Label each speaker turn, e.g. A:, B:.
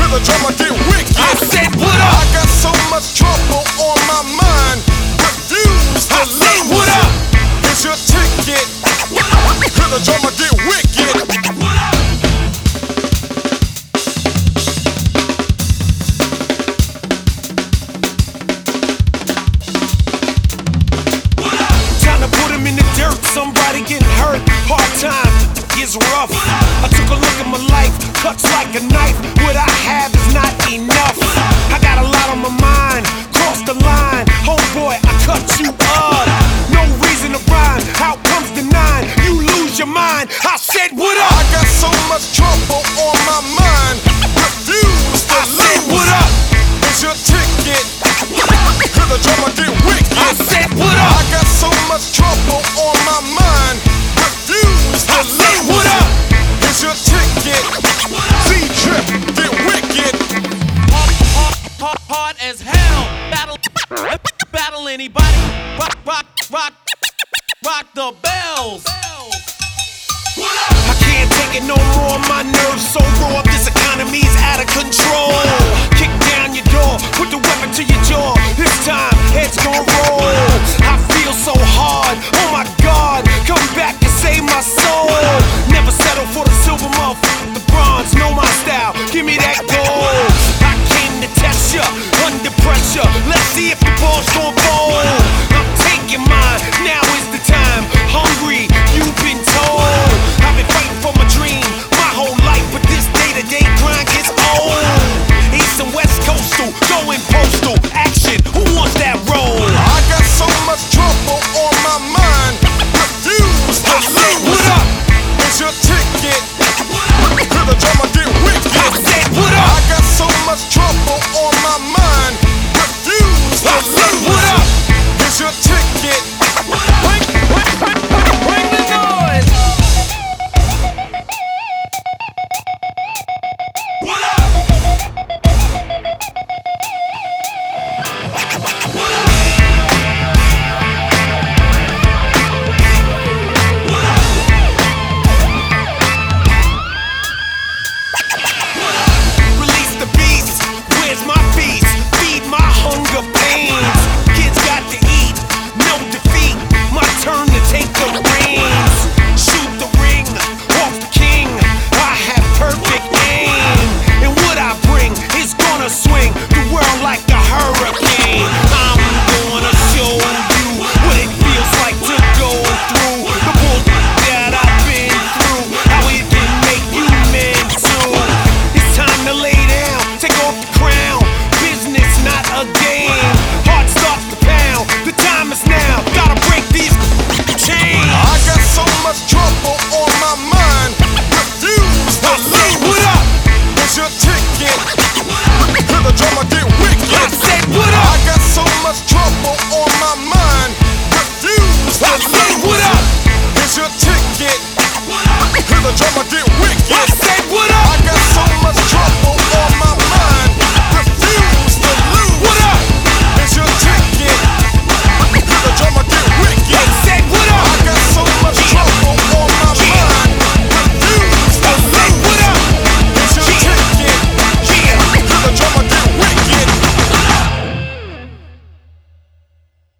A: the drummer get wicked.
B: I said what up?
A: I got so much trouble on my mind. Refuse to
B: I said
A: lose.
B: what up?
A: Here's your ticket. Hear the drummer get wicked.
B: Time to put him in the dirt. Somebody getting hurt. Hard time is rough. I took a look at my life. Cuts like a knife. What I have is not enough. I got a lot on my mind. Cross the line. Homeboy, I cut you up. No reason to rhyme. How comes the 9? You lose your mind. I said what up?
A: I got so much trouble on my mind. Refuse to
B: I said
A: lose.
B: what up?
A: Here's your ticket. Hear the drummer get wicked.
B: I said what
A: I
B: up?
A: got so much trouble on my mind. Refuse to
B: I said
A: lose.
B: what up?
A: Here's your ticket. Z-Trip, get wicked.
C: Hard as hell. Battle anybody. Rock the bells.
B: I can't take it no more. My nerves so raw. This economy's out of control. Kick down your door. Put the weapon to your jaw. This time, heads gon' roll. I feel so hard. Oh my God. Come back and save my soul. Never settle for the silver muff. The bronze, know my style. Give me that gold. I came to test ya. Under pressure. Let's see if the ball's gon' fold. I'm taking mine. Now is the time. Hungry, you've been told. I've been fighting for my dream my whole life, but this day-to-day grind gets old. East and West Coastal, going postal. Action, who wants that role?
A: I got so much trouble on my mind. Refuse to
B: I said
A: lose.
B: what up?
A: Here's your ticket. Hear the drummer get wicked.
B: I said what
A: I
B: up?
A: got so much trouble on my mind. Refuse to
B: I said
A: lose.
B: what up?
A: Here's your ticket.
C: Bring the noise.
B: Release the beast. Where's my feast? Feed my hunger pains. Kids got to eat. No defeat. My turn to take the reins. Shoot the ring. Walk the king. I have perfect aim. And what I bring is gonna swing the world like a hurricane. I'm gonna show you what it feels like to go through the bull that I've been through. How it can make you mental. It's time to lay down, take off the crown. Business, not a game. Heart starts to pound. The time is now. Gotta break these chains.
A: I got so much trouble on my mind. Refuse to
B: I said
A: lose.
B: what up?
A: Here's your ticket.